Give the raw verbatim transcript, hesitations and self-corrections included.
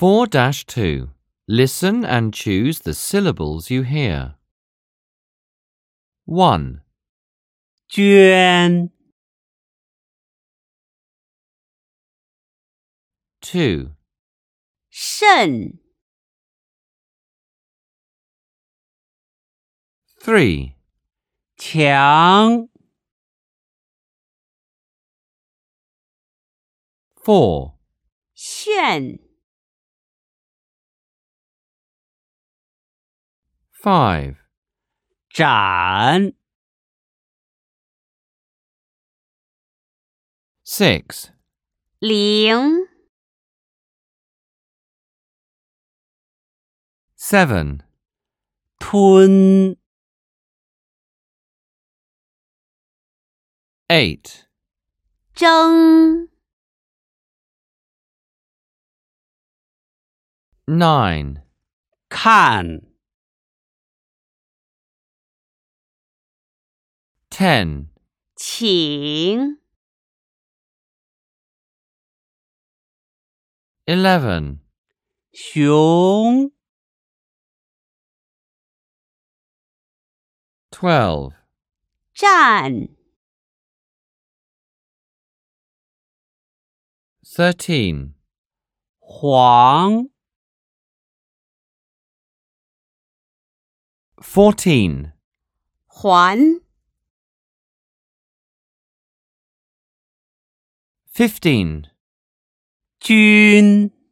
four dash two. Listen and choose the syllables you hear. one. 捐 two. 肾 three. 强 four. 炫 five. 展 six. 灵 seven. 吞 eight. 蒸 nine. 看 ten. 请 eleven. 熊 twelve. 站 thirteen. 黄 fourteen. 环 fifteen. 军